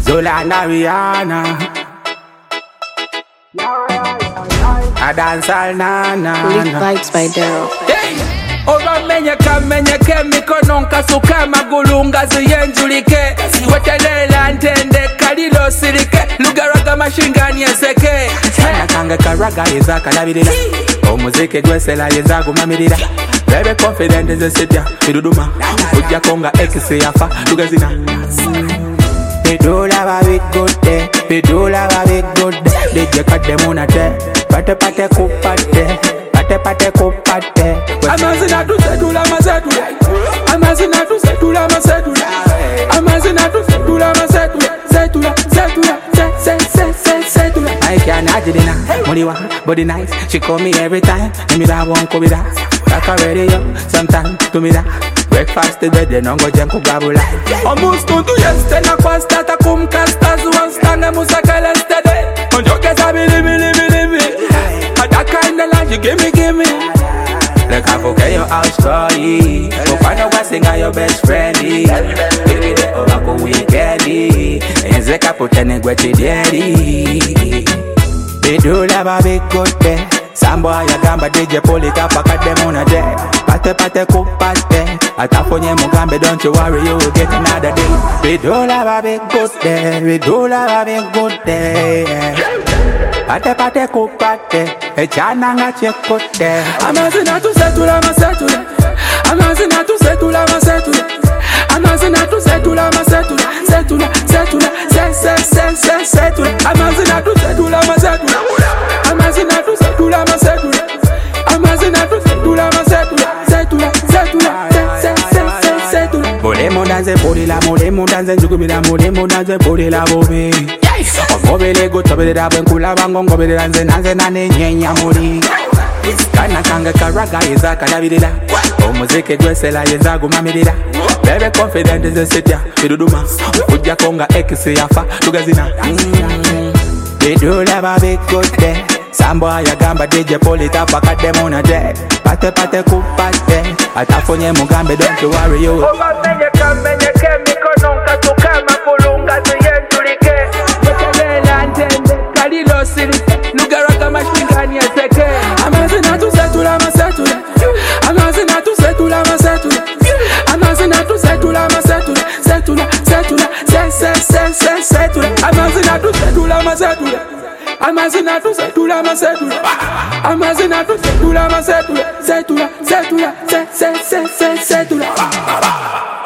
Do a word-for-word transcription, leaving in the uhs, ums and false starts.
Zola and Rihanna. I dance all na na. Live Vibes by Daryl. Ova menye kamenye kemiko nonka suka magulunga ziyenjulike wetelela ntende kalilo silike lugaraga mashingani eseke Sana kanga karaga yeza kalabirira omuzike gwesela yeza gumamirira Bebe confident ezesebya biruduma ujja konga X yafa lugazina Bidula babi good day Bidula babi good day Dije kade munate Pate pate kupate Pate pate kupate Amazina tu setula masetula Amazina tu setula masetula Amazina tu setula masetula Setula, setula, set, set, set, set, setula I can't adidina Muliwa, body nice She call me every time Nimi da won't go with that Like a radio, sometime to me that Breakfast to bed, no go jam kugabula Omus kuntu yestena kwa stata kumkasta Zuwan stange musakele stede Onjoke sabi libi libi libi That kind of life you give me, give me Look, I forget your house story Go find out what singer your best friend is Baby, the over go weekendy And zeka putene gweti dieri Bidula babi kote Sambo ayagamba D J Polika pakade muna de Pate pate kupate Atafonye mugambe don't you worry you will get another day Bidula babi kote Bidula babi kote Pate pate kupate Echana nga chekote Amazina tu setula masetula Amazina tu setula masetula Amazina tu setula masetula Setula, setula, set, set, set, set, setula Amazina tu setula masetula Amazina tu setula masetula Amazina tu setula masetula Setula, setula, set, set, set, set, setula Mole mondanze polila, mole mondanze njugumila Mole mondanze polila bobe Ngobele go tobele da benkula bango ngobele danze nanze nane nyenya muri Kana kanga karaga yeza kalabirira Omuzike gwesela yeza gumamirira Bebe confident ezesitya biruduma Ujja konga X yafa lugazina Bidula babi kote Sambo ayagamba D J Polita pakade muna de Pate pate kupate Atafonye mugambe don't you worry you Ova menye kamenye kemiko nonka suka magulunga ziyenjulike wetelela ntende kalilo silike lugaraga mashingani eseke Amazina tu setula masetula Amazina tu setula masetula Amazina tu setula masetula Setula, setula, set, set, set, set, setula Amazina tu setula masetula Amazina tu setula masetula Amazina tu setula masetula Setula, setula, set, set, set, set, setula